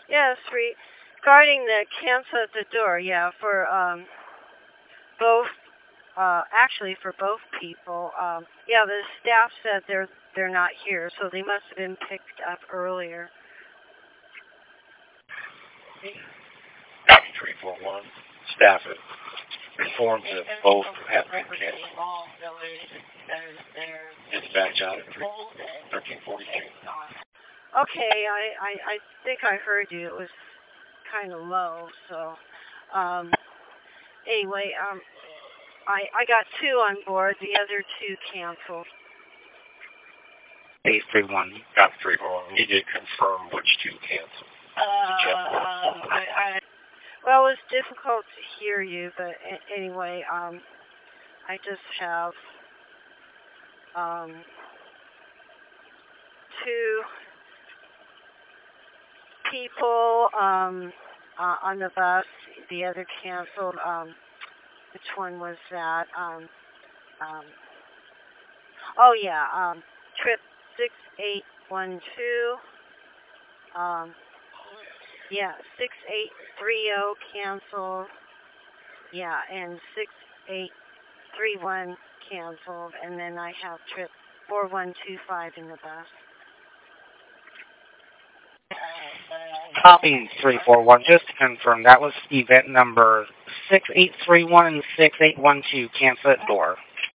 Yes, regarding the cancel at the door, yeah, for both actually for both people. Yeah, the staff said they're not here, so they must have been picked up earlier. Copy 341. Staff it. Informed that both have been canceled. Dispatch out at 1343. Okay, I think I heard you. It was kind of low, so anyway, I got 2 on board. The other 2 canceled. 831. Copy 341. He did confirm which 2 canceled. Well, it's difficult to hear you, but anyway, I just have 2 people on the bus. The other canceled. Which one was that? Oh yeah, trip 6812. Yeah, 6830 canceled. Yeah, and 6831 canceled. And then I have trip 4125 in the bus. Copy 341. Just to confirm, that was event number 6831 and 6812. Cancel at door.